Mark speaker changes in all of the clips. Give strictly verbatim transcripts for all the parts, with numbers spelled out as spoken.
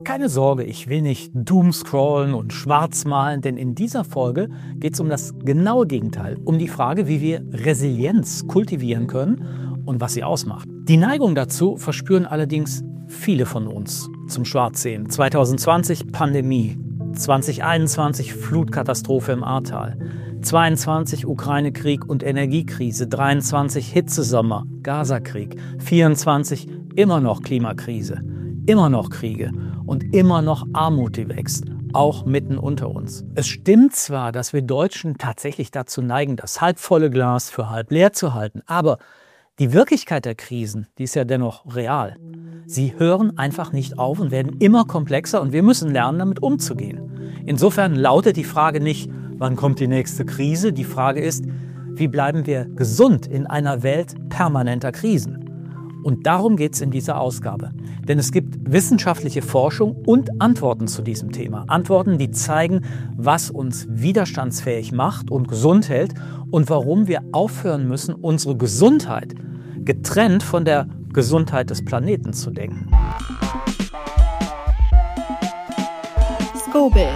Speaker 1: Keine Sorge, ich will nicht doomscrollen und schwarz malen, denn in dieser Folge geht es um das genaue Gegenteil, um die Frage, wie wir Resilienz kultivieren können und was sie ausmacht. Die Neigung dazu verspüren allerdings viele von uns zum Schwarzsehen. zwanzig zwanzig Pandemie, zwanzig einundzwanzig Flutkatastrophe im Ahrtal, zweiundzwanzig Ukraine-Krieg und Energiekrise, dreiundzwanzig Hitzesommer, Gazakrieg, vierundzwanzig immer noch Klimakrise, immer noch Kriege und immer noch Armut, die wächst, auch mitten unter uns. Es stimmt zwar, dass wir Deutschen tatsächlich dazu neigen, das halbvolle Glas für halb leer zu halten, aber die Wirklichkeit der Krisen, die ist ja dennoch real. Sie hören einfach nicht auf und werden immer komplexer und wir müssen lernen, damit umzugehen. Insofern lautet die Frage nicht, wann kommt die nächste Krise? Die Frage ist, wie bleiben wir gesund in einer Welt permanenter Krisen? Und darum geht es in dieser Ausgabe. Denn es gibt wissenschaftliche Forschung und Antworten zu diesem Thema. Antworten, die zeigen, was uns widerstandsfähig macht und gesund hält und warum wir aufhören müssen, unsere Gesundheit getrennt von der Gesundheit des Planeten zu denken.
Speaker 2: Skobel.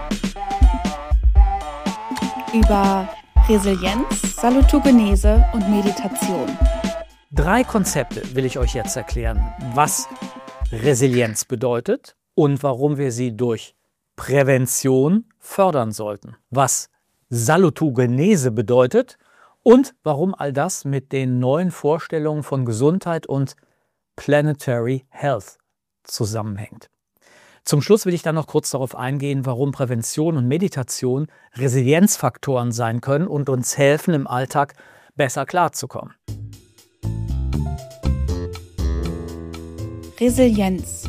Speaker 2: Über Resilienz, Salutogenese und Meditation.
Speaker 1: Drei Konzepte will ich euch jetzt erklären, was Resilienz bedeutet und warum wir sie durch Prävention fördern sollten. Was Salutogenese bedeutet und warum all das mit den neuen Vorstellungen von Gesundheit und Planetary Health zusammenhängt. Zum Schluss will ich dann noch kurz darauf eingehen, warum Prävention und Meditation Resilienzfaktoren sein können und uns helfen, im Alltag besser klarzukommen.
Speaker 2: Resilienz.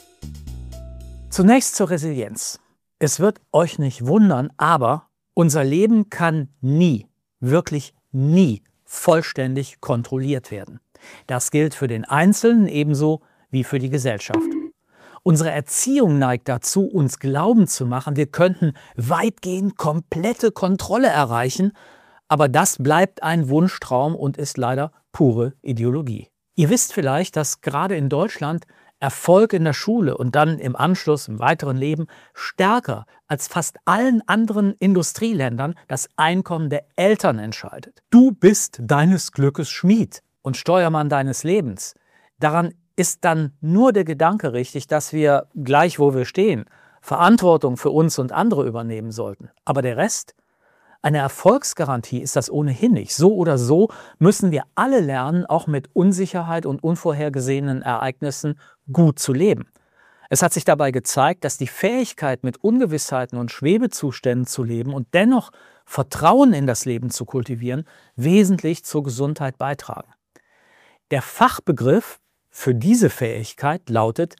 Speaker 1: Zunächst zur Resilienz. Es wird euch nicht wundern, aber unser Leben kann nie, wirklich nie vollständig kontrolliert werden. Das gilt für den Einzelnen ebenso wie für die Gesellschaft. Unsere Erziehung neigt dazu, uns glauben zu machen, wir könnten weitgehend komplette Kontrolle erreichen, aber das bleibt ein Wunschtraum und ist leider pure Ideologie. Ihr wisst vielleicht, dass gerade in Deutschland Erfolg in der Schule und dann im Anschluss im weiteren Leben stärker als fast allen anderen Industrieländern das Einkommen der Eltern entscheidet. Du bist deines Glückes Schmied und Steuermann deines Lebens. Daran ist dann nur der Gedanke richtig, dass wir, gleich wo wir stehen, Verantwortung für uns und andere übernehmen sollten. Aber der Rest? Eine Erfolgsgarantie ist das ohnehin nicht. So oder so müssen wir alle lernen, auch mit Unsicherheit und unvorhergesehenen Ereignissen gut zu leben. Es hat sich dabei gezeigt, dass die Fähigkeit, mit Ungewissheiten und Schwebezuständen zu leben und dennoch Vertrauen in das Leben zu kultivieren, wesentlich zur Gesundheit beitragen. Der Fachbegriff für diese Fähigkeit lautet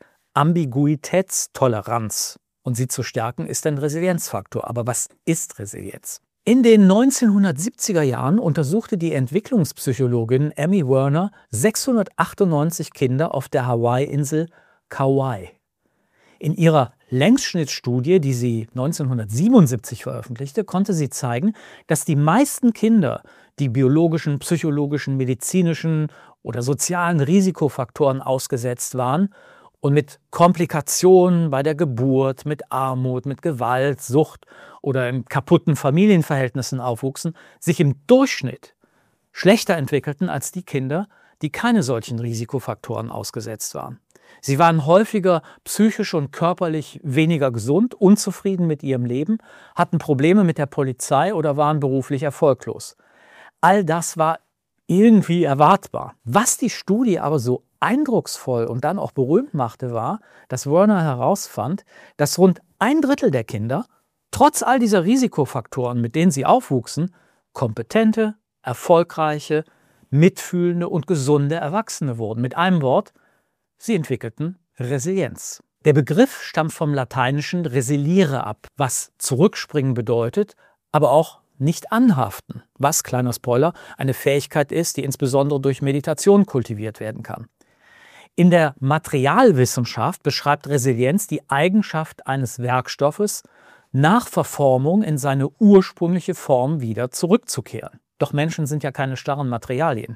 Speaker 1: Ambiguitätstoleranz. Und sie zu stärken ist ein Resilienzfaktor. Aber was ist Resilienz? In den neunzehnhundertsiebziger Jahren untersuchte die Entwicklungspsychologin Emmy Werner sechshundertachtundneunzig Kinder auf der Hawaii-Insel Kauai. In ihrer Längsschnittstudie, die sie neunzehnhundertsiebenundsiebzig veröffentlichte, konnte sie zeigen, dass die meisten Kinder, die biologischen, psychologischen, medizinischen oder sozialen Risikofaktoren ausgesetzt waren und mit Komplikationen bei der Geburt, mit Armut, mit Gewalt, Sucht oder in kaputten Familienverhältnissen aufwuchsen, sich im Durchschnitt schlechter entwickelten als die Kinder, die keine solchen Risikofaktoren ausgesetzt waren. Sie waren häufiger psychisch und körperlich weniger gesund, unzufrieden mit ihrem Leben, hatten Probleme mit der Polizei oder waren beruflich erfolglos. All das war irgendwie erwartbar. Was die Studie aber so eindrucksvoll und dann auch berühmt machte, war, dass Werner herausfand, dass rund ein Drittel der Kinder, trotz all dieser Risikofaktoren, mit denen sie aufwuchsen, kompetente, erfolgreiche, mitfühlende und gesunde Erwachsene wurden. Mit einem Wort, sie entwickelten Resilienz. Der Begriff stammt vom Lateinischen resiliere ab, was zurückspringen bedeutet, aber auch nicht anhaften, was, kleiner Spoiler, eine Fähigkeit ist, die insbesondere durch Meditation kultiviert werden kann. In der Materialwissenschaft beschreibt Resilienz die Eigenschaft eines Werkstoffes, nach Verformung in seine ursprüngliche Form wieder zurückzukehren. Doch Menschen sind ja keine starren Materialien.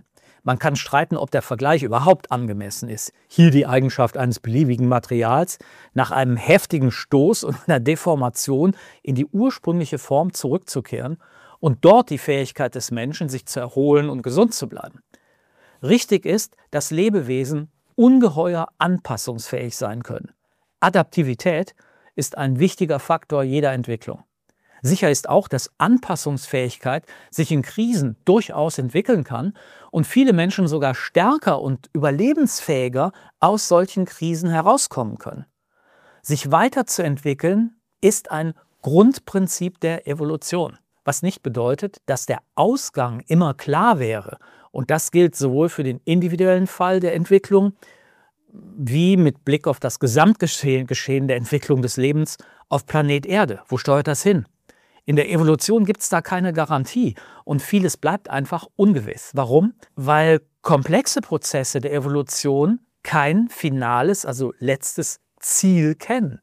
Speaker 1: Man kann streiten, ob der Vergleich überhaupt angemessen ist. Hier die Eigenschaft eines beliebigen Materials, nach einem heftigen Stoß und einer Deformation in die ursprüngliche Form zurückzukehren und dort die Fähigkeit des Menschen, sich zu erholen und gesund zu bleiben. Richtig ist, dass Lebewesen ungeheuer anpassungsfähig sein können. Adaptivität ist ein wichtiger Faktor jeder Entwicklung. Sicher ist auch, dass Anpassungsfähigkeit sich in Krisen durchaus entwickeln kann und viele Menschen sogar stärker und überlebensfähiger aus solchen Krisen herauskommen können. Sich weiterzuentwickeln ist ein Grundprinzip der Evolution, was nicht bedeutet, dass der Ausgang immer klar wäre. Und das gilt sowohl für den individuellen Fall der Entwicklung wie mit Blick auf das Gesamtgeschehen Geschehen der Entwicklung des Lebens auf Planet Erde. Wo steuert das hin? In der Evolution gibt es da keine Garantie und vieles bleibt einfach ungewiss. Warum? Weil komplexe Prozesse der Evolution kein finales, also letztes Ziel kennen.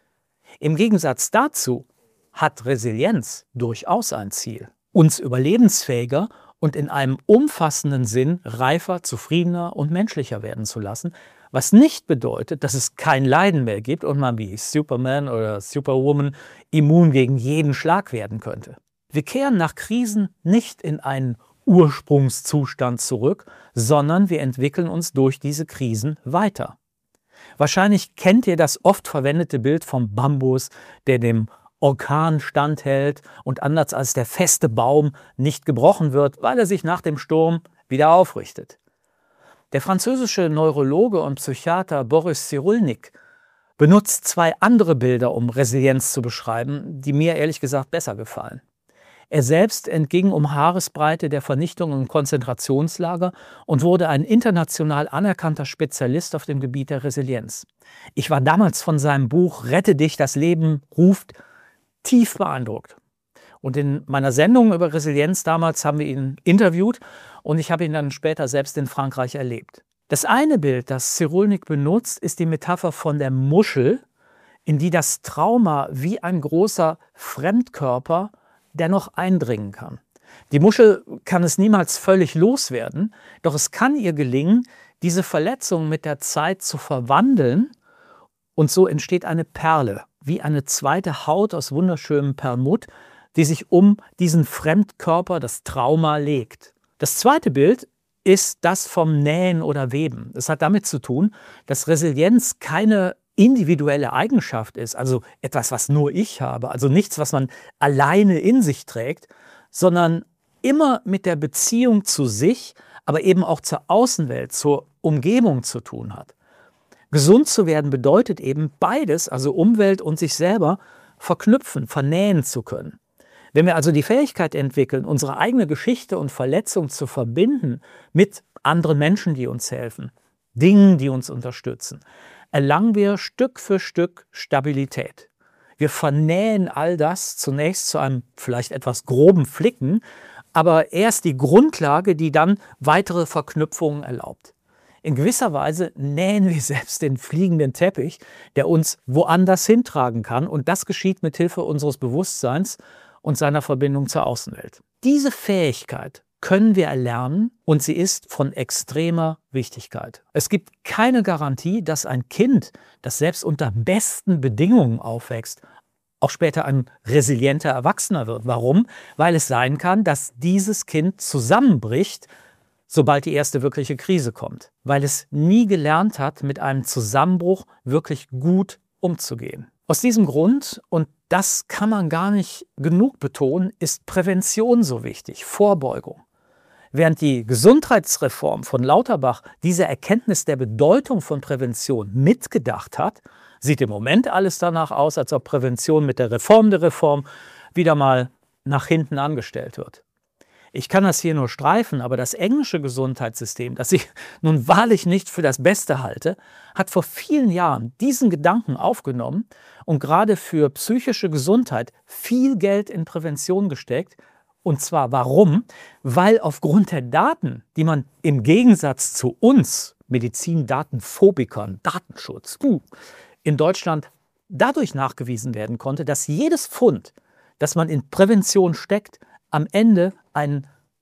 Speaker 1: Im Gegensatz dazu hat Resilienz durchaus ein Ziel, uns überlebensfähiger und in einem umfassenden Sinn reifer, zufriedener und menschlicher werden zu lassen, was nicht bedeutet, dass es kein Leiden mehr gibt und man wie Superman oder Superwoman immun gegen jeden Schlag werden könnte. Wir kehren nach Krisen nicht in einen Ursprungszustand zurück, sondern wir entwickeln uns durch diese Krisen weiter. Wahrscheinlich kennt ihr das oft verwendete Bild vom Bambus, der dem Orkan standhält und anders als der feste Baum nicht gebrochen wird, weil er sich nach dem Sturm wieder aufrichtet. Der französische Neurologe und Psychiater Boris Cyrulnik benutzt zwei andere Bilder, um Resilienz zu beschreiben, die mir ehrlich gesagt besser gefallen. Er selbst entging um Haaresbreite der Vernichtung im Konzentrationslager und wurde ein international anerkannter Spezialist auf dem Gebiet der Resilienz. Ich war damals von seinem Buch »Rette dich, das Leben ruft« tief beeindruckt. Und in meiner Sendung über Resilienz damals haben wir ihn interviewt und ich habe ihn dann später selbst in Frankreich erlebt. Das eine Bild, das Cyrulnik benutzt, ist die Metapher von der Muschel, in die das Trauma wie ein großer Fremdkörper dennoch eindringen kann. Die Muschel kann es niemals völlig loswerden, doch es kann ihr gelingen, diese Verletzung mit der Zeit zu verwandeln und so entsteht eine Perle, wie eine zweite Haut aus wunderschönem Perlmutt, die sich um diesen Fremdkörper, das Trauma, legt. Das zweite Bild ist das vom Nähen oder Weben. Es hat damit zu tun, dass Resilienz keine individuelle Eigenschaft ist, also etwas, was nur ich habe, also nichts, was man alleine in sich trägt, sondern immer mit der Beziehung zu sich, aber eben auch zur Außenwelt, zur Umgebung zu tun hat. Gesund zu werden bedeutet eben beides, also Umwelt und sich selber, verknüpfen, vernähen zu können. Wenn wir also die Fähigkeit entwickeln, unsere eigene Geschichte und Verletzung zu verbinden mit anderen Menschen, die uns helfen, Dingen, die uns unterstützen, erlangen wir Stück für Stück Stabilität. Wir vernähen all das zunächst zu einem vielleicht etwas groben Flicken, aber erst die Grundlage, die dann weitere Verknüpfungen erlaubt. In gewisser Weise nähen wir selbst den fliegenden Teppich, der uns woanders hintragen kann, und das geschieht mit Hilfe unseres Bewusstseins und seiner Verbindung zur Außenwelt. Diese Fähigkeit können wir erlernen und sie ist von extremer Wichtigkeit. Es gibt keine Garantie, dass ein Kind, das selbst unter besten Bedingungen aufwächst, auch später ein resilienter Erwachsener wird. Warum? Weil es sein kann, dass dieses Kind zusammenbricht, sobald die erste wirkliche Krise kommt. Weil es nie gelernt hat, mit einem Zusammenbruch wirklich gut umzugehen. Aus diesem Grund, und das kann man gar nicht genug betonen, ist Prävention so wichtig, Vorbeugung. Während die Gesundheitsreform von Lauterbach diese Erkenntnis der Bedeutung von Prävention mitgedacht hat, sieht im Moment alles danach aus, als ob Prävention mit der Reform der Reform wieder mal nach hinten angestellt wird. Ich kann das hier nur streifen, aber das englische Gesundheitssystem, das ich nun wahrlich nicht für das Beste halte, hat vor vielen Jahren diesen Gedanken aufgenommen und gerade für psychische Gesundheit viel Geld in Prävention gesteckt. Und zwar warum? Weil aufgrund der Daten, die man im Gegensatz zu uns, Medizindatenphobikern, Datenschutz, uh, in Deutschland dadurch nachgewiesen werden konnte, dass jedes Pfund, das man in Prävention steckt, am Ende einen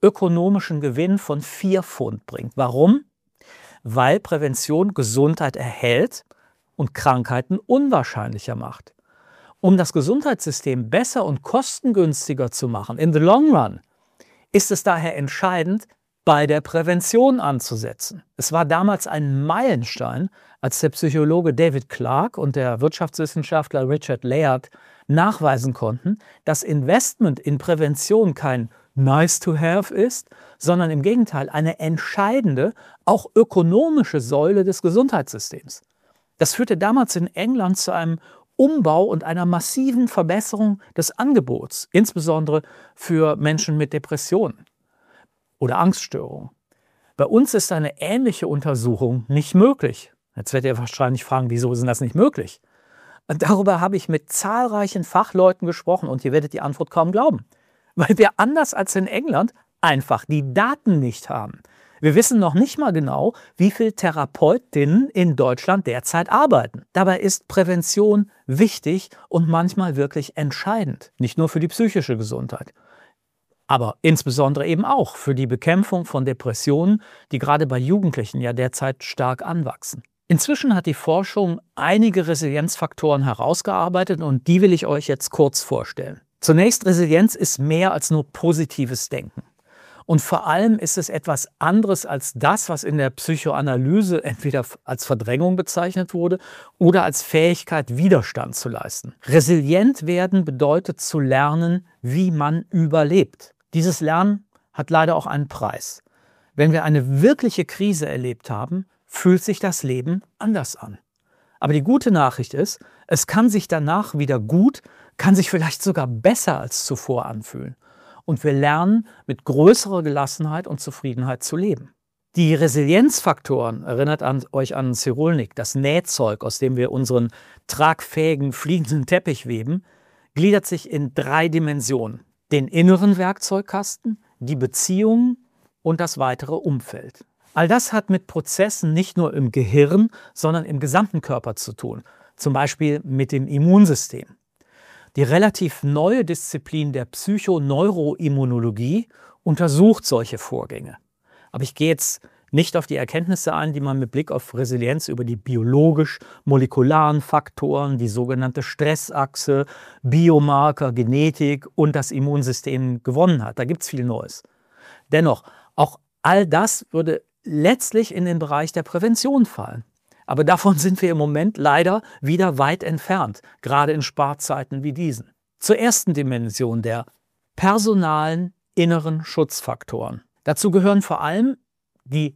Speaker 1: ökonomischen Gewinn von vier Pfund bringt. Warum? Weil Prävention Gesundheit erhält und Krankheiten unwahrscheinlicher macht. Um das Gesundheitssystem besser und kostengünstiger zu machen, in the long run, ist es daher entscheidend, bei der Prävention anzusetzen. Es war damals ein Meilenstein, als der Psychologe David Clark und der Wirtschaftswissenschaftler Richard Layard nachweisen konnten, dass Investment in Prävention kein nice to have ist, sondern im Gegenteil eine entscheidende, auch ökonomische Säule des Gesundheitssystems. Das führte damals in England zu einem Umbau und einer massiven Verbesserung des Angebots, insbesondere für Menschen mit Depressionen oder Angststörungen. Bei uns ist eine ähnliche Untersuchung nicht möglich. Jetzt werdet ihr wahrscheinlich fragen, wieso ist das nicht möglich? Und darüber habe ich mit zahlreichen Fachleuten gesprochen und ihr werdet die Antwort kaum glauben. Weil wir anders als in England einfach die Daten nicht haben. Wir wissen noch nicht mal genau, wie viele Therapeutinnen in Deutschland derzeit arbeiten. Dabei ist Prävention wichtig und manchmal wirklich entscheidend. Nicht nur für die psychische Gesundheit, aber insbesondere eben auch für die Bekämpfung von Depressionen, die gerade bei Jugendlichen ja derzeit stark anwachsen. Inzwischen hat die Forschung einige Resilienzfaktoren herausgearbeitet und die will ich euch jetzt kurz vorstellen. Zunächst, Resilienz ist mehr als nur positives Denken. Und vor allem ist es etwas anderes als das, was in der Psychoanalyse entweder als Verdrängung bezeichnet wurde oder als Fähigkeit, Widerstand zu leisten. Resilient werden bedeutet zu lernen, wie man überlebt. Dieses Lernen hat leider auch einen Preis. Wenn wir eine wirkliche Krise erlebt haben, fühlt sich das Leben anders an. Aber die gute Nachricht ist, es kann sich danach wieder gut, kann sich vielleicht sogar besser als zuvor anfühlen. Und wir lernen, mit größerer Gelassenheit und Zufriedenheit zu leben. Die Resilienzfaktoren, erinnert an, euch an Cyrulnik, das Nähzeug, aus dem wir unseren tragfähigen, fliegenden Teppich weben, gliedert sich in drei Dimensionen. Den inneren Werkzeugkasten, die Beziehungen und das weitere Umfeld. All das hat mit Prozessen nicht nur im Gehirn, sondern im gesamten Körper zu tun. Zum Beispiel mit dem Immunsystem. Die relativ neue Disziplin der Psychoneuroimmunologie untersucht solche Vorgänge. Aber ich gehe jetzt nicht auf die Erkenntnisse ein, die man mit Blick auf Resilienz über die biologisch-molekularen Faktoren, die sogenannte Stressachse, Biomarker, Genetik und das Immunsystem gewonnen hat. Da gibt es viel Neues. Dennoch, auch all das würde letztlich in den Bereich der Prävention fallen. Aber davon sind wir im Moment leider wieder weit entfernt, gerade in Sparzeiten wie diesen. Zur ersten Dimension der personalen inneren Schutzfaktoren. Dazu gehören vor allem die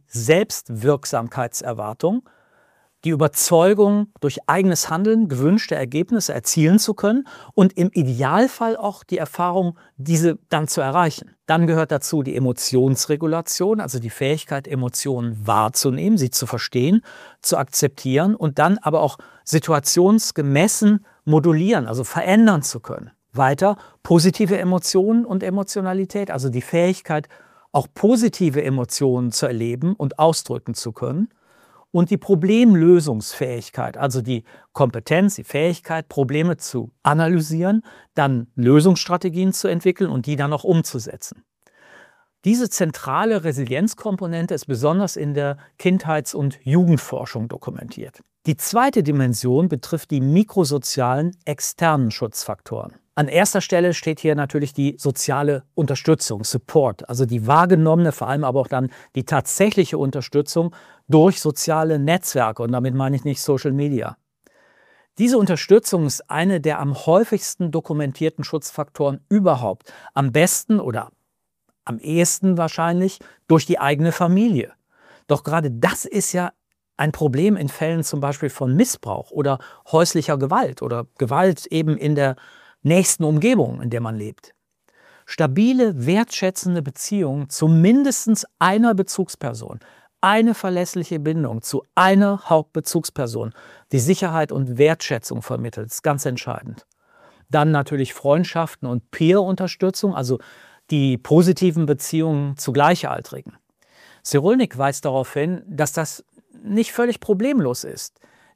Speaker 1: Selbstwirksamkeitserwartung, die Überzeugung, durch eigenes Handeln gewünschte Ergebnisse erzielen zu können und im Idealfall auch die Erfahrung, diese dann zu erreichen. Dann gehört dazu die Emotionsregulation, also die Fähigkeit, Emotionen wahrzunehmen, sie zu verstehen, zu akzeptieren und dann aber auch situationsgemessen modulieren, also verändern zu können. Weiter positive Emotionen und Emotionalität, also die Fähigkeit, auch positive Emotionen zu erleben und ausdrücken zu können. Und die Problemlösungsfähigkeit, also die Kompetenz, die Fähigkeit, Probleme zu analysieren, dann Lösungsstrategien zu entwickeln und die dann auch umzusetzen. Diese zentrale Resilienzkomponente ist besonders in der Kindheits- und Jugendforschung dokumentiert. Die zweite Dimension betrifft die mikrosozialen externen Schutzfaktoren. An erster Stelle steht hier natürlich die soziale Unterstützung, Support, also die wahrgenommene, vor allem aber auch dann die tatsächliche Unterstützung durch soziale Netzwerke und damit meine ich nicht Social Media. Diese Unterstützung ist eine der am häufigsten dokumentierten Schutzfaktoren überhaupt, am besten oder am ehesten wahrscheinlich durch die eigene Familie. Doch gerade das ist ja ein Problem in Fällen zum Beispiel von Missbrauch oder häuslicher Gewalt oder Gewalt eben in der nächsten Umgebung, in der man lebt. Stabile, wertschätzende Beziehungen zu mindestens einer Bezugsperson, eine verlässliche Bindung zu einer Hauptbezugsperson, die Sicherheit und Wertschätzung vermittelt, ist ganz entscheidend. Dann natürlich Freundschaften und Peer-Unterstützung, also die positiven Beziehungen zu Gleichaltrigen. Cyrulnik weist darauf hin, dass das nicht völlig problemlos ist.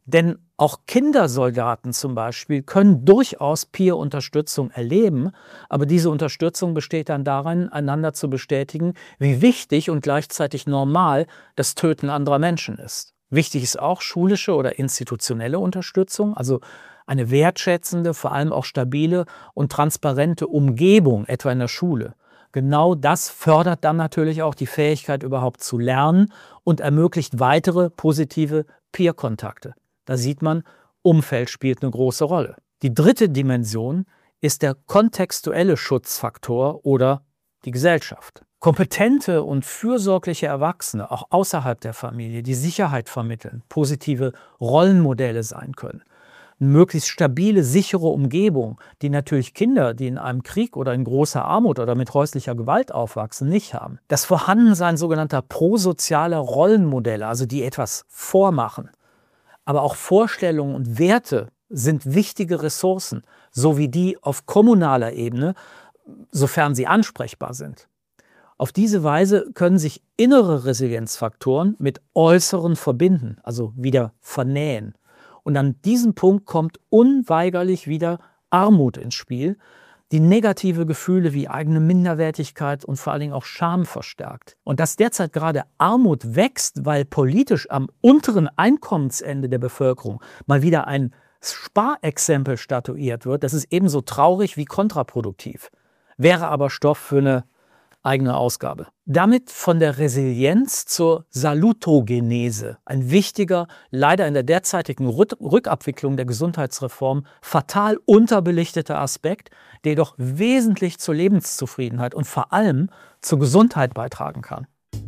Speaker 1: Denn auch Kindersoldaten zum Beispiel können durchaus Peer-Unterstützung erleben, aber diese Unterstützung besteht dann darin, einander zu bestätigen, wie wichtig und gleichzeitig normal das Töten anderer Menschen ist. Wichtig ist auch schulische oder institutionelle Unterstützung, also eine wertschätzende, vor allem auch stabile und transparente Umgebung, etwa in der Schule. Genau das fördert dann natürlich auch die Fähigkeit, überhaupt zu lernen und ermöglicht weitere positive Peer-Kontakte. Da sieht man, Umfeld spielt eine große Rolle. Die dritte Dimension ist der kontextuelle Schutzfaktor oder die Gesellschaft. Kompetente und fürsorgliche Erwachsene, auch außerhalb der Familie, die Sicherheit vermitteln, positive Rollenmodelle sein können. Eine möglichst stabile, sichere Umgebung, die natürlich Kinder, die in einem Krieg oder in großer Armut oder mit häuslicher Gewalt aufwachsen, nicht haben. Das Vorhandensein sogenannter prosozialer Rollenmodelle, also die etwas vormachen. Aber auch Vorstellungen und Werte sind wichtige Ressourcen, so wie die auf kommunaler Ebene, sofern sie ansprechbar sind. Auf diese Weise können sich innere Resilienzfaktoren mit äußeren verbinden, also wieder vernähen. Und an diesem Punkt kommt unweigerlich wieder Armut ins Spiel, die negative Gefühle wie eigene Minderwertigkeit und vor allen Dingen auch Scham verstärkt. Und dass derzeit gerade Armut wächst, weil politisch am unteren Einkommensende der Bevölkerung mal wieder ein Sparexempel statuiert wird, das ist ebenso traurig wie kontraproduktiv. Wäre aber Stoff für eine eigene Ausgabe. Damit von der Resilienz zur Salutogenese. Ein wichtiger, leider in der derzeitigen Rückabwicklung der Gesundheitsreform fatal unterbelichteter Aspekt, der jedoch wesentlich zur Lebenszufriedenheit und vor allem zur Gesundheit beitragen kann.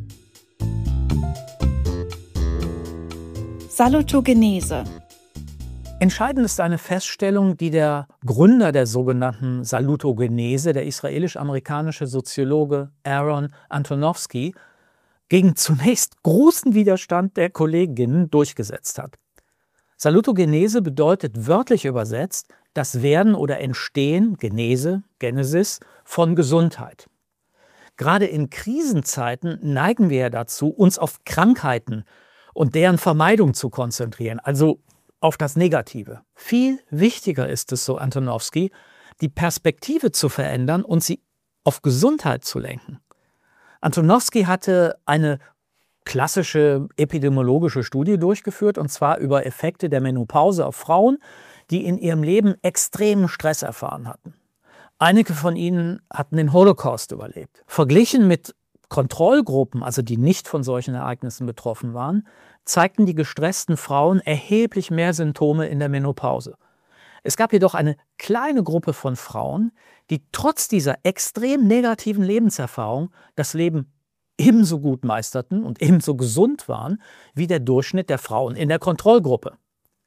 Speaker 2: Salutogenese.
Speaker 1: Entscheidend ist eine Feststellung, die der Gründer der sogenannten Salutogenese, der israelisch-amerikanische Soziologe Aaron Antonowski, gegen zunächst großen Widerstand der Kolleginnen durchgesetzt hat. Salutogenese bedeutet wörtlich übersetzt das Werden oder Entstehen, Genese, Genesis, von Gesundheit. Gerade in Krisenzeiten neigen wir ja dazu, uns auf Krankheiten und deren Vermeidung zu konzentrieren, also auf das Negative. Viel wichtiger ist es, so Antonowski, die Perspektive zu verändern und sie auf Gesundheit zu lenken. Antonowski hatte eine klassische epidemiologische Studie durchgeführt, und zwar über Effekte der Menopause auf Frauen, die in ihrem Leben extremen Stress erfahren hatten. Einige von ihnen hatten den Holocaust überlebt. Verglichen mit Kontrollgruppen, also die nicht von solchen Ereignissen betroffen waren, zeigten die gestressten Frauen erheblich mehr Symptome in der Menopause. Es gab jedoch eine kleine Gruppe von Frauen, die trotz dieser extrem negativen Lebenserfahrung das Leben ebenso gut meisterten und ebenso gesund waren wie der Durchschnitt der Frauen in der Kontrollgruppe.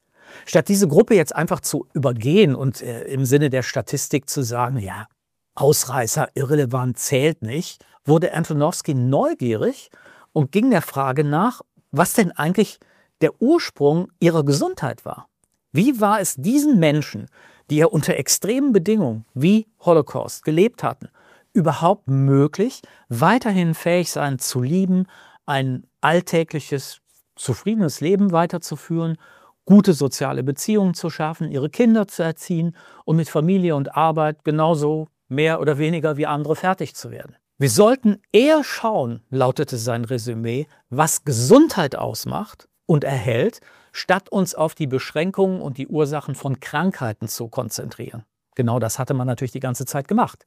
Speaker 1: Statt diese Gruppe jetzt einfach zu übergehen und äh, im Sinne der Statistik zu sagen, ja, Ausreißer, irrelevant, zählt nicht, wurde Antonowski neugierig und ging der Frage nach, was denn eigentlich der Ursprung ihrer Gesundheit war. Wie war es diesen Menschen, die ja unter extremen Bedingungen wie Holocaust gelebt hatten, überhaupt möglich, weiterhin fähig sein zu lieben, ein alltägliches, zufriedenes Leben weiterzuführen, gute soziale Beziehungen zu schaffen, ihre Kinder zu erziehen und mit Familie und Arbeit genauso mehr oder weniger wie andere fertig zu werden. Wir sollten eher schauen, lautete sein Resümee, was Gesundheit ausmacht und erhält, statt uns auf die Beschränkungen und die Ursachen von Krankheiten zu konzentrieren. Genau das hatte man natürlich die ganze Zeit gemacht.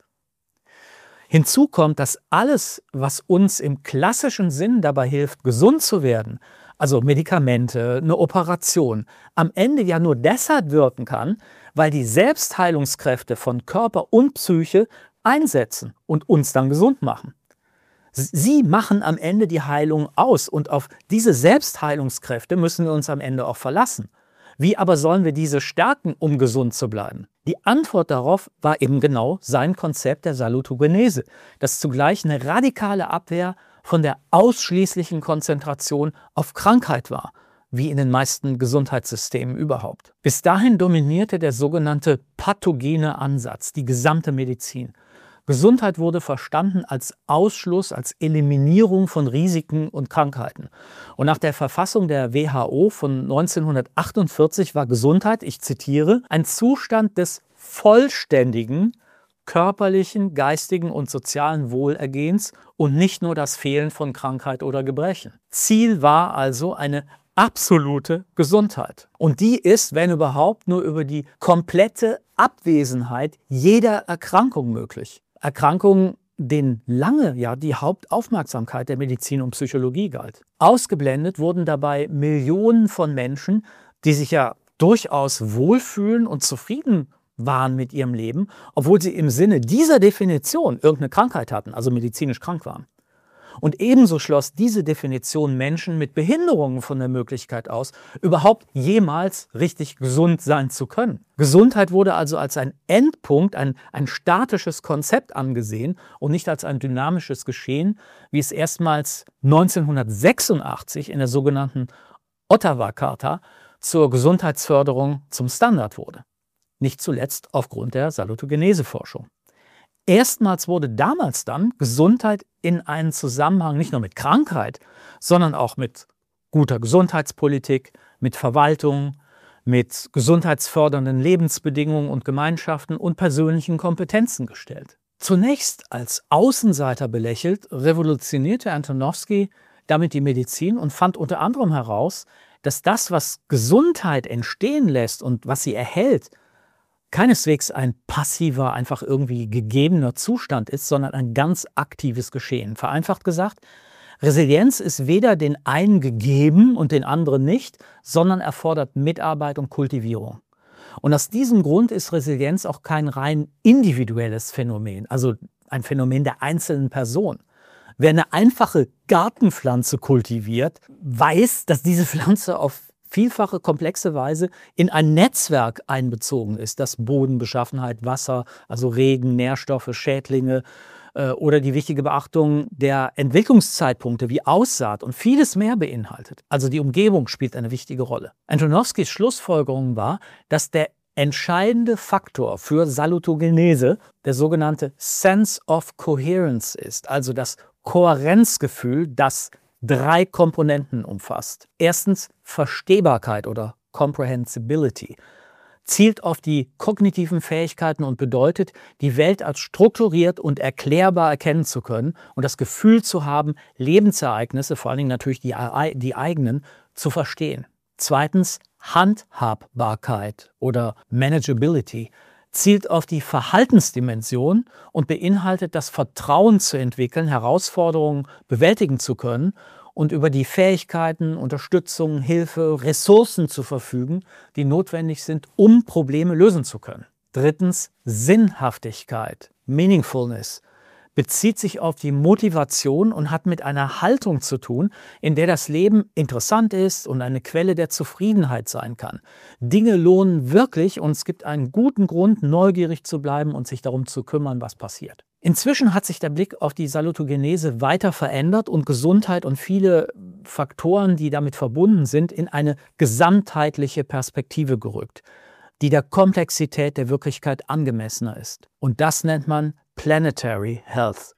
Speaker 1: Hinzu kommt, dass alles, was uns im klassischen Sinn dabei hilft, gesund zu werden, also Medikamente, eine Operation, am Ende ja nur deshalb wirken kann, weil die Selbstheilungskräfte von Körper und Psyche einsetzen und uns dann gesund machen. Sie machen am Ende die Heilung aus und auf diese Selbstheilungskräfte müssen wir uns am Ende auch verlassen. Wie aber sollen wir diese stärken, um gesund zu bleiben? Die Antwort darauf war eben genau sein Konzept der Salutogenese, das zugleich eine radikale Abwehr von der ausschließlichen Konzentration auf Krankheit war, wie in den meisten Gesundheitssystemen überhaupt. Bis dahin dominierte der sogenannte pathogene Ansatz, die gesamte Medizin. Gesundheit wurde verstanden als Ausschluss, als Eliminierung von Risiken und Krankheiten. Und nach der Verfassung der W H O von neunzehnhundertachtundvierzig war Gesundheit, ich zitiere, ein Zustand des vollständigen körperlichen, geistigen und sozialen Wohlergehens und nicht nur das Fehlen von Krankheit oder Gebrechen. Ziel war also eine absolute Gesundheit. Und die ist, wenn überhaupt, nur über die komplette Abwesenheit jeder Erkrankung möglich. Erkrankungen, denen lange ja die Hauptaufmerksamkeit der Medizin und Psychologie galt. Ausgeblendet wurden dabei Millionen von Menschen, die sich ja durchaus wohlfühlen und zufrieden waren mit ihrem Leben, obwohl sie im Sinne dieser Definition irgendeine Krankheit hatten, also medizinisch krank waren. Und ebenso schloss diese Definition Menschen mit Behinderungen von der Möglichkeit aus, überhaupt jemals richtig gesund sein zu können. Gesundheit wurde also als ein Endpunkt, ein, ein statisches Konzept angesehen und nicht als ein dynamisches Geschehen, wie es erstmals neunzehnhundertsechsundachtzig in der sogenannten Ottawa-Charta zur Gesundheitsförderung zum Standard wurde. Nicht zuletzt aufgrund der Salutogenese-Forschung. Erstmals wurde damals dann Gesundheit in einen Zusammenhang nicht nur mit Krankheit, sondern auch mit guter Gesundheitspolitik, mit Verwaltung, mit gesundheitsfördernden Lebensbedingungen und Gemeinschaften und persönlichen Kompetenzen gestellt. Zunächst als Außenseiter belächelt, revolutionierte Antonowsky damit die Medizin und fand unter anderem heraus, dass das, was Gesundheit entstehen lässt und was sie erhält, keineswegs ein passiver, einfach irgendwie gegebener Zustand ist, sondern ein ganz aktives Geschehen. Vereinfacht gesagt, Resilienz ist weder den einen gegeben und den anderen nicht, sondern erfordert Mitarbeit und Kultivierung. Und aus diesem Grund ist Resilienz auch kein rein individuelles Phänomen, also ein Phänomen der einzelnen Person. Wer eine einfache Gartenpflanze kultiviert, weiß, dass diese Pflanze auf vielfache, komplexe Weise in ein Netzwerk einbezogen ist, das Bodenbeschaffenheit, Wasser, also Regen, Nährstoffe, Schädlinge äh, oder die wichtige Beachtung der Entwicklungszeitpunkte wie Aussaat und vieles mehr beinhaltet. Also die Umgebung spielt eine wichtige Rolle. Antonowskys Schlussfolgerung war, dass der entscheidende Faktor für Salutogenese der sogenannte Sense of Coherence ist, also das Kohärenzgefühl, das drei Komponenten umfasst. Erstens Verstehbarkeit oder Comprehensibility. Zielt auf die kognitiven Fähigkeiten und bedeutet, die Welt als strukturiert und erklärbar erkennen zu können und das Gefühl zu haben, Lebensereignisse, vor allen Dingen natürlich die, die eigenen, zu verstehen. Zweitens Handhabbarkeit oder Manageability. Zielt auf die Verhaltensdimension und beinhaltet das Vertrauen zu entwickeln, Herausforderungen bewältigen zu können und über die Fähigkeiten, Unterstützung, Hilfe, Ressourcen zu verfügen, die notwendig sind, um Probleme lösen zu können. Drittens Sinnhaftigkeit, Meaningfulness. Bezieht sich auf die Motivation und hat mit einer Haltung zu tun, in der das Leben interessant ist und eine Quelle der Zufriedenheit sein kann. Dinge lohnen wirklich und es gibt einen guten Grund, neugierig zu bleiben und sich darum zu kümmern, was passiert. Inzwischen hat sich der Blick auf die Salutogenese weiter verändert und Gesundheit und viele Faktoren, die damit verbunden sind, in eine gesamtheitliche Perspektive gerückt, die der Komplexität der Wirklichkeit angemessener ist. Und das nennt man Planetary Health.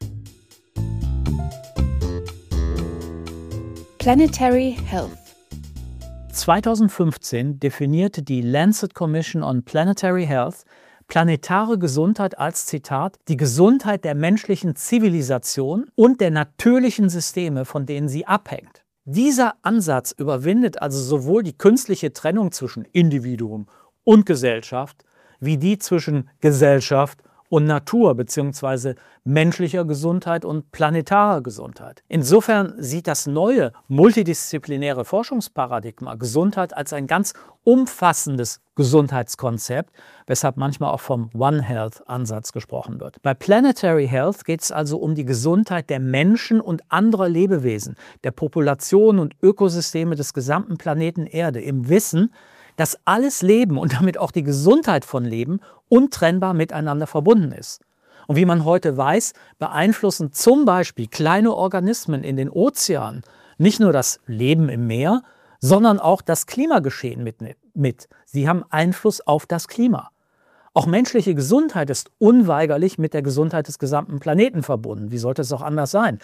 Speaker 2: Planetary Health.
Speaker 1: zweitausendfünfzehn definierte die Lancet Commission on Planetary Health planetare Gesundheit als, Zitat, die Gesundheit der menschlichen Zivilisation und der natürlichen Systeme, von denen sie abhängt. Dieser Ansatz überwindet also sowohl die künstliche Trennung zwischen Individuum und Gesellschaft, wie die zwischen Gesellschaft und Natur bzw. menschlicher Gesundheit und planetarer Gesundheit. Insofern sieht das neue multidisziplinäre Forschungsparadigma Gesundheit als ein ganz umfassendes Gesundheitskonzept, weshalb manchmal auch vom One Health-Ansatz gesprochen wird. Bei Planetary Health geht es also um die Gesundheit der Menschen und anderer Lebewesen, der Population und Ökosysteme des gesamten Planeten Erde, im Wissen, dass alles Leben und damit auch die Gesundheit von Leben untrennbar miteinander verbunden ist. Und wie man heute weiß, beeinflussen zum Beispiel kleine Organismen in den Ozeanen nicht nur das Leben im Meer, sondern auch das Klimageschehen mit. mit. Sie haben Einfluss auf das Klima. Auch menschliche Gesundheit ist unweigerlich mit der Gesundheit des gesamten Planeten verbunden. Wie sollte es auch anders sein?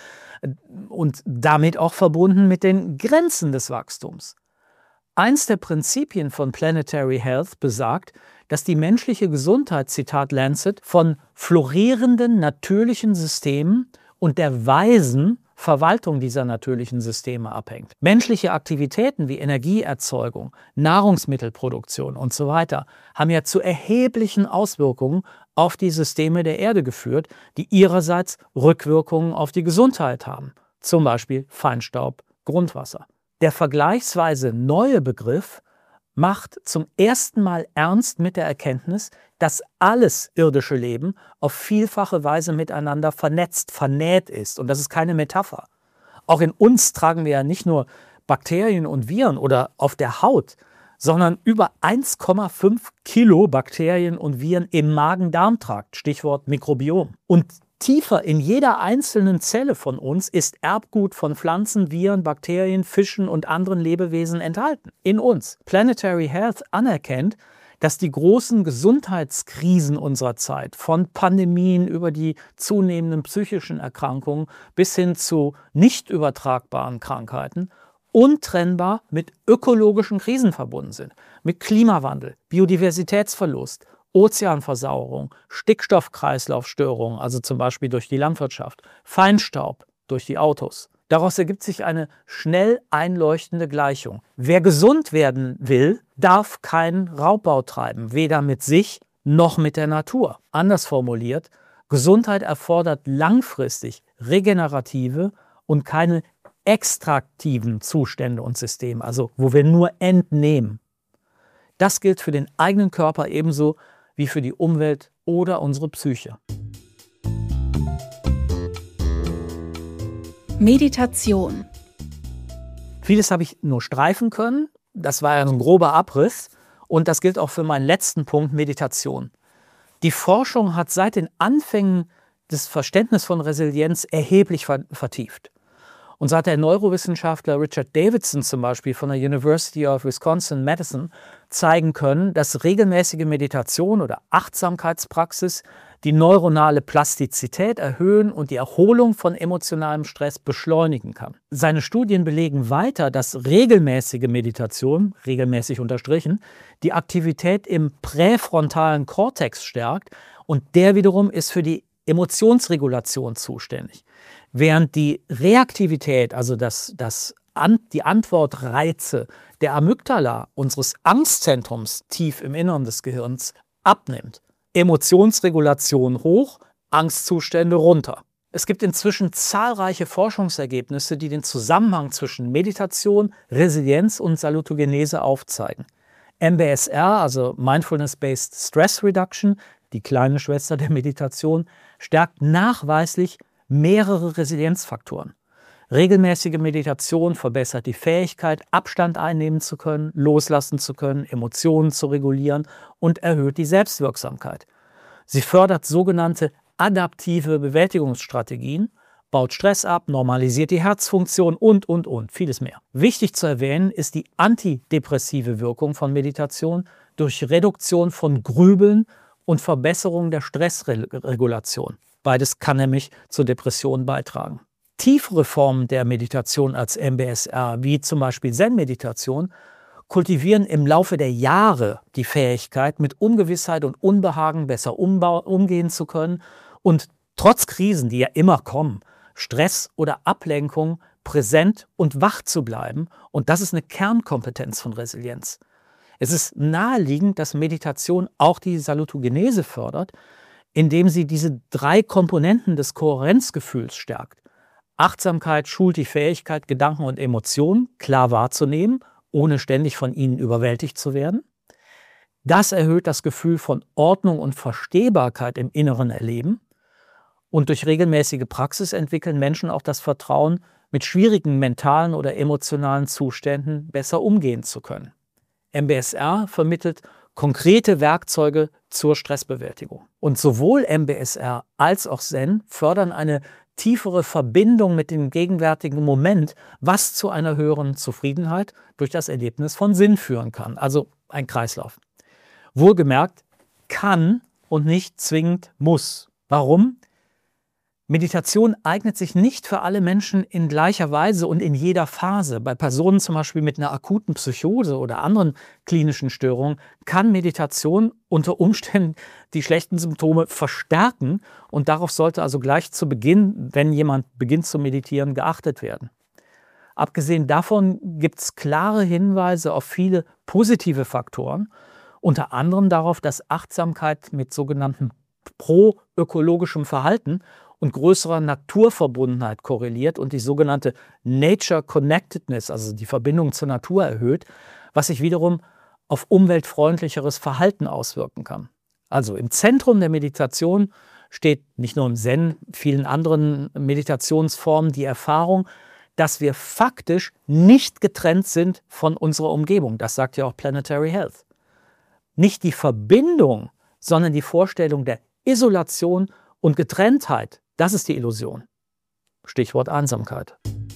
Speaker 1: Und damit auch verbunden mit den Grenzen des Wachstums. Eins der Prinzipien von Planetary Health besagt, dass die menschliche Gesundheit, Zitat Lancet, von florierenden natürlichen Systemen und der weisen Verwaltung dieser natürlichen Systeme abhängt. Menschliche Aktivitäten wie Energieerzeugung, Nahrungsmittelproduktion und so weiter haben ja zu erheblichen Auswirkungen auf die Systeme der Erde geführt, die ihrerseits Rückwirkungen auf die Gesundheit haben, zum Beispiel Feinstaub, Grundwasser. Der vergleichsweise neue Begriff macht zum ersten Mal ernst mit der Erkenntnis, dass alles irdische Leben auf vielfache Weise miteinander vernetzt, vernäht ist. Und das ist keine Metapher. Auch in uns tragen wir ja nicht nur Bakterien und Viren oder auf der Haut, sondern über eins Komma fünf Kilo Bakterien und Viren im Magen-Darm-Trakt, Stichwort Mikrobiom. Und tiefer in jeder einzelnen Zelle von uns ist Erbgut von Pflanzen, Viren, Bakterien, Fischen und anderen Lebewesen enthalten. In uns. Planetary Health anerkennt, dass die großen Gesundheitskrisen unserer Zeit, von Pandemien über die zunehmenden psychischen Erkrankungen bis hin zu nicht übertragbaren Krankheiten, untrennbar mit ökologischen Krisen verbunden sind. Mit Klimawandel, Biodiversitätsverlust, Ozeanversauerung, Stickstoffkreislaufstörungen, also zum Beispiel durch die Landwirtschaft, Feinstaub durch die Autos. Daraus ergibt sich eine schnell einleuchtende Gleichung. Wer gesund werden will, darf keinen Raubbau treiben, weder mit sich noch mit der Natur. Anders formuliert, Gesundheit erfordert langfristig regenerative und keine extraktiven Zustände und Systeme, also wo wir nur entnehmen. Das gilt für den eigenen Körper ebenso wie für die Umwelt oder unsere Psyche.
Speaker 2: Meditation.
Speaker 1: Vieles habe ich nur streifen können. Das war ja ein grober Abriss. Und das gilt auch für meinen letzten Punkt, Meditation. Die Forschung hat seit den Anfängen des Verständnisses von Resilienz erheblich vertieft. Und so hat der Neurowissenschaftler Richard Davidson zum Beispiel von der University of Wisconsin-Madison zeigen können, dass regelmäßige Meditation oder Achtsamkeitspraxis die neuronale Plastizität erhöhen und die Erholung von emotionalem Stress beschleunigen kann. Seine Studien belegen weiter, dass regelmäßige Meditation, regelmäßig unterstrichen, die Aktivität im präfrontalen Kortex stärkt und der wiederum ist für die Emotionsregulation zuständig. Während die Reaktivität, also das, das, die Antwortreize der Amygdala, unseres Angstzentrums tief im Inneren des Gehirns, abnimmt. Emotionsregulation hoch, Angstzustände runter. Es gibt inzwischen zahlreiche Forschungsergebnisse, die den Zusammenhang zwischen Meditation, Resilienz und Salutogenese aufzeigen. M B S R, also Mindfulness-Based Stress Reduction, die kleine Schwester der Meditation, stärkt nachweislich mehrere Resilienzfaktoren. Regelmäßige Meditation verbessert die Fähigkeit, Abstand einnehmen zu können, loslassen zu können, Emotionen zu regulieren und erhöht die Selbstwirksamkeit. Sie fördert sogenannte adaptive Bewältigungsstrategien, baut Stress ab, normalisiert die Herzfunktion und, und, und, vieles mehr. Wichtig zu erwähnen ist die antidepressive Wirkung von Meditation durch Reduktion von Grübeln und Verbesserung der Stressregulation. Beides kann nämlich zur Depression beitragen. Tiefere Formen der Meditation als M B S R, wie zum Beispiel Zen-Meditation, kultivieren im Laufe der Jahre die Fähigkeit, mit Ungewissheit und Unbehagen besser umgehen zu können und trotz Krisen, die ja immer kommen, Stress oder Ablenkung präsent und wach zu bleiben. Und das ist eine Kernkompetenz von Resilienz. Es ist naheliegend, dass Meditation auch die Salutogenese fördert, indem sie diese drei Komponenten des Kohärenzgefühls stärkt. Achtsamkeit schult die Fähigkeit, Gedanken und Emotionen klar wahrzunehmen, ohne ständig von ihnen überwältigt zu werden. Das erhöht das Gefühl von Ordnung und Verstehbarkeit im inneren Erleben. Und durch regelmäßige Praxis entwickeln Menschen auch das Vertrauen, mit schwierigen mentalen oder emotionalen Zuständen besser umgehen zu können. M B S R vermittelt konkrete Werkzeuge zur Stressbewältigung. Und sowohl M B S R als auch Zen fördern eine tiefere Verbindung mit dem gegenwärtigen Moment, was zu einer höheren Zufriedenheit durch das Erlebnis von Sinn führen kann. Also ein Kreislauf. Wohlgemerkt, kann und nicht zwingend muss. Warum? Meditation eignet sich nicht für alle Menschen in gleicher Weise und in jeder Phase. Bei Personen zum Beispiel mit einer akuten Psychose oder anderen klinischen Störungen kann Meditation unter Umständen die schlechten Symptome verstärken und darauf sollte also gleich zu Beginn, wenn jemand beginnt zu meditieren, geachtet werden. Abgesehen davon gibt es klare Hinweise auf viele positive Faktoren, unter anderem darauf, dass Achtsamkeit mit sogenanntem proökologischem Verhalten und größerer Naturverbundenheit korreliert und die sogenannte Nature Connectedness, also die Verbindung zur Natur, erhöht, was sich wiederum auf umweltfreundlicheres Verhalten auswirken kann. Also im Zentrum der Meditation steht nicht nur im Zen, vielen anderen Meditationsformen die Erfahrung, dass wir faktisch nicht getrennt sind von unserer Umgebung. Das sagt ja auch Planetary Health. Nicht die Verbindung, sondern die Vorstellung der Isolation und Getrenntheit, das ist die Illusion. Stichwort Einsamkeit.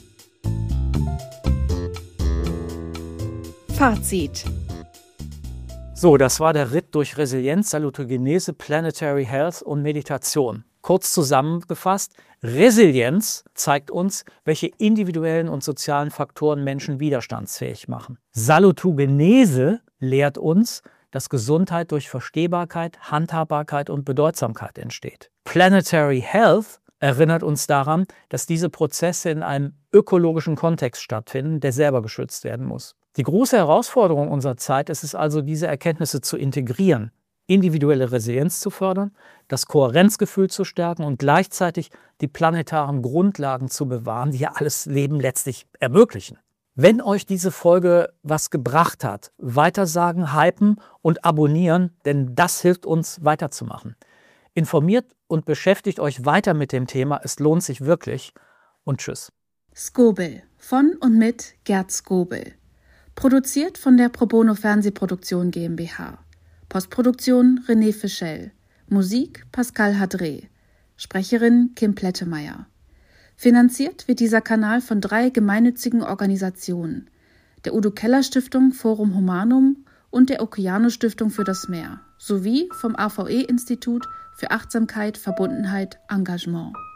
Speaker 2: Fazit.
Speaker 1: So, das war der Ritt durch Resilienz, Salutogenese, Planetary Health und Meditation. Kurz zusammengefasst, Resilienz zeigt uns, welche individuellen und sozialen Faktoren Menschen widerstandsfähig machen. Salutogenese lehrt uns, dass Gesundheit durch Verstehbarkeit, Handhabbarkeit und Bedeutsamkeit entsteht. Planetary Health erinnert uns daran, dass diese Prozesse in einem ökologischen Kontext stattfinden, der selber geschützt werden muss. Die große Herausforderung unserer Zeit ist es also, diese Erkenntnisse zu integrieren, individuelle Resilienz zu fördern, das Kohärenzgefühl zu stärken und gleichzeitig die planetaren Grundlagen zu bewahren, die ja alles Leben letztlich ermöglichen. Wenn euch diese Folge was gebracht hat, weitersagen, hypen und abonnieren, denn das hilft uns weiterzumachen. Informiert und beschäftigt euch weiter mit dem Thema, es lohnt sich wirklich und tschüss.
Speaker 2: Skobel von und mit Gerd Skobel. Produziert von der Pro Bono Fernsehproduktion GmbH. Postproduktion René Fischel. Musik Pascal Hadré. Sprecherin Kim Plettemeyer. Finanziert wird dieser Kanal von drei gemeinnützigen Organisationen, der Udo Keller Stiftung Forum Humanum und der Okeano Stiftung für das Meer, sowie vom A V E-Institut für Achtsamkeit, Verbundenheit, Engagement.